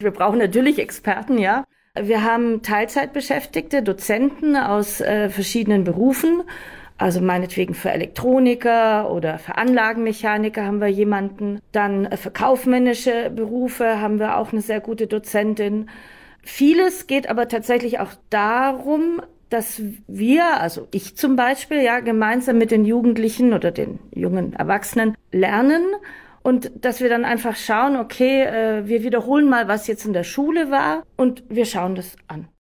Wir brauchen natürlich Experten, ja. Wir haben Teilzeitbeschäftigte, Dozenten aus verschiedenen Berufen. Also meinetwegen für Elektroniker oder für Anlagenmechaniker haben wir jemanden. Dann für kaufmännische Berufe haben wir auch eine sehr gute Dozentin. Vieles geht aber tatsächlich auch darum, dass wir, also ich zum Beispiel, ja, gemeinsam mit den Jugendlichen oder den jungen Erwachsenen lernen und dass wir dann einfach schauen, okay, wir wiederholen mal, was jetzt in der Schule war und wir schauen das an.